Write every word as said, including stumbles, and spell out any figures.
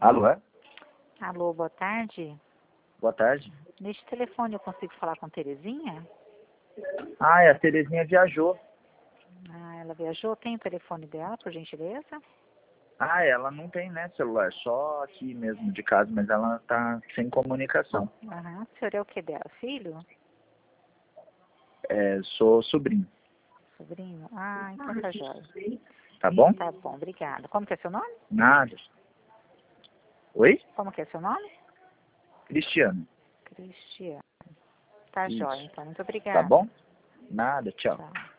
Alô, é? Alô, boa tarde. Boa tarde. Neste telefone eu consigo falar com Terezinha? Ah, é, a Terezinha viajou. Ah, ela viajou. Tem o telefone dela, por gentileza? Ah, ela não tem, né, celular, só aqui mesmo de casa, mas ela tá sem comunicação. Aham. O senhor é o que dela? Filho? É, sou sobrinho, Sobrinho? Ah, então tá jóia. tá bom? Tá bom, obrigada. Como que é seu nome? Nada. Oi? Como que é seu nome? Cristiano. Cristiano. Tá Isso. jóia, então. Muito Tá obrigada. bom? Nada, tchau. Tchau.